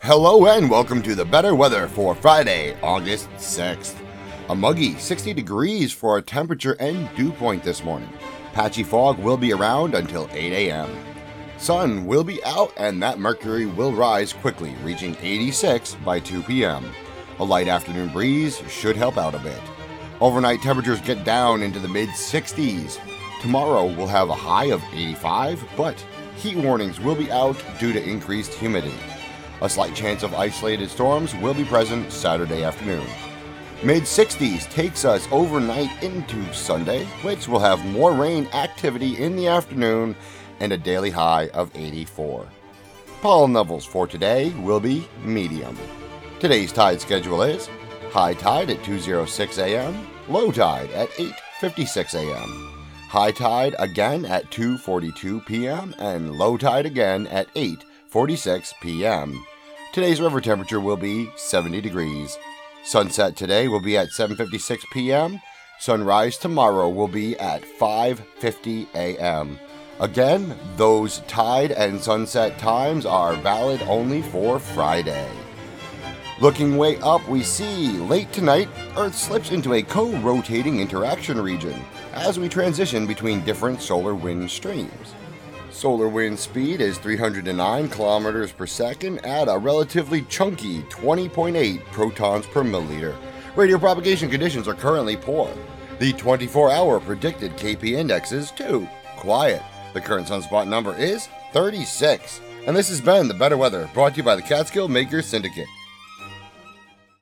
Hello and welcome to the better weather for Friday, August 6th. A muggy 60 degrees for a temperature and dew point this morning. Patchy fog will be around until 8 a.m. Sun will be out and that mercury will rise quickly, reaching 86 by 2 p.m. A light afternoon breeze should help out a bit. Overnight temperatures get down into the mid-60s. Tomorrow we'll have a high of 85, but heat warnings will be out due to increased humidity. A slight chance of isolated storms will be present Saturday afternoon. Mid-60s takes us overnight into Sunday, which will have more rain activity in the afternoon and a daily high of 84. Pollen levels for today will be medium. Today's tide schedule is high tide at 2:06 a.m., low tide at 8:56 a.m., high tide again at 2:42 p.m., and low tide again at 8:46 p.m. Today's river temperature will be 70 degrees. Sunset today will be at 7:56 p.m. Sunrise tomorrow will be at 5:50 a.m. Again, those tide and sunset times are valid only for Friday. Looking way up, we see late tonight, Earth slips into a co-rotating interaction region as we transition between different solar wind streams. Solar wind speed is 309 kilometers per second at a relatively chunky 20.8 protons per milliliter. Radio propagation conditions are currently poor. The 24-hour predicted KP index is 2. Quiet. The current sunspot number is 36. And this has been The Better Weather, brought to you by the Catskill Makers Syndicate.